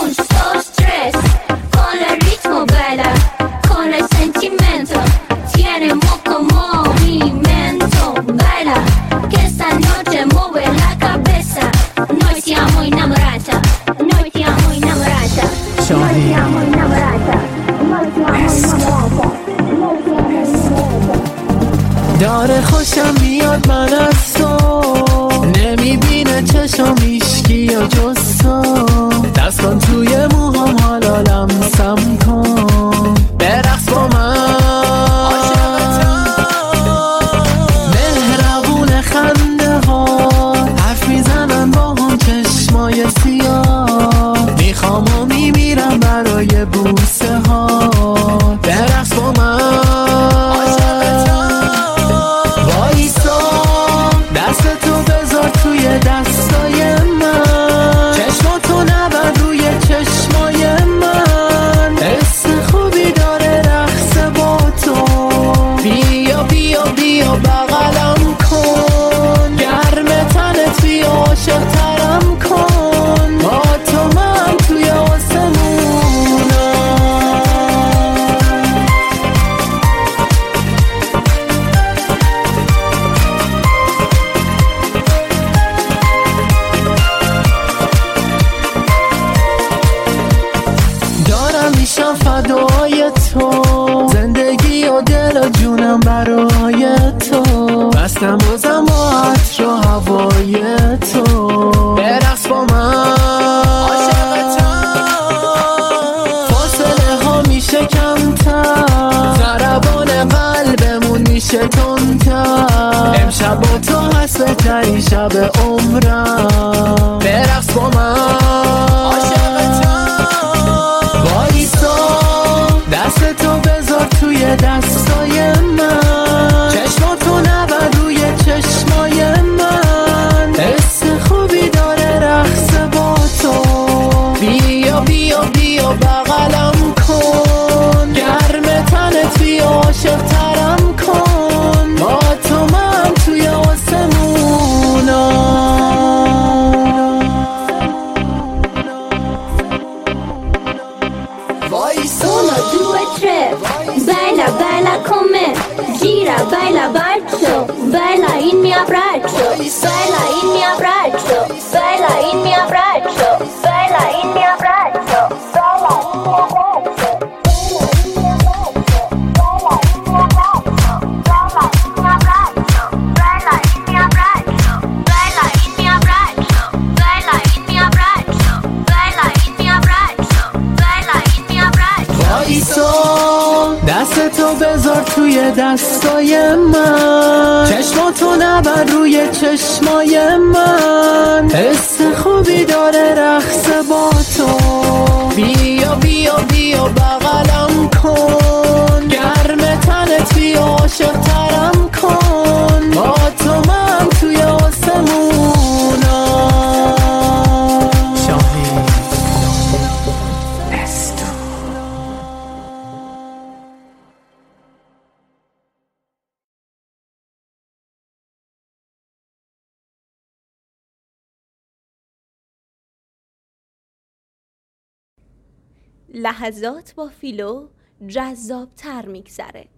gusto, stress, con el ritmo baila, con el sentimiento, tiene poco movimiento, baila, que esta noche mueve la cabeza, noi siamo innamorata, noi siamo innamorata, noi siamo innamorata, noi siamo innamorata. داره خوشم میاد من از تو، نمیبینه چشم هیچکی یا جز تو، دست کن توی موهام حالا لمسم کن، برقص با من مهربون خنده ها، حرف میزنن با هم چشمای سیاه، میخوام و میمیرم برای بوسه ها، برقص با من دستای من، چشماتو نبر روی چشمای من، حس خوبی داره رقص با تو، بیا بیا بیا بغلم کن، گرم تنت بیا عاشق ترم کن، با تو من توی آسمونم. میشم فدای تو، زندگی و دل و جونم برای تو، بستم بازم با عطر و هوای تو، برقص با من فاصله ها میشه کمتر، ضربان قلبمون میشه تندتر، امشب با تو هست بهترین شب عمرم، برقص با من دستتو بذار توی دستای من، چشماتو نبر روی چشمای من، حس خوبی داره رقص با تو، بیا بیا بیا بغلم کن، گرم تنت بیا عاشق ترم کن، با تو من توی آسمونم. Uno, due, tre, baila, baila con me, gira, baila, bacio, baila in mio abbraccio, baila in mio abbraccio, baila in mio abbraccio, baila in mio abbraccio, baila in mio abbraccio. دستتو بذار توی دستای من، چشماتو نبر روی چشمای من، حس خوبی داره رقص با تو، بیا بیا بیا بغلم کن، گرم تنت بیا عاشق ترم کن، با تو من توی آسمونم. لحظات با فیلو جذاب‌تر میگذره.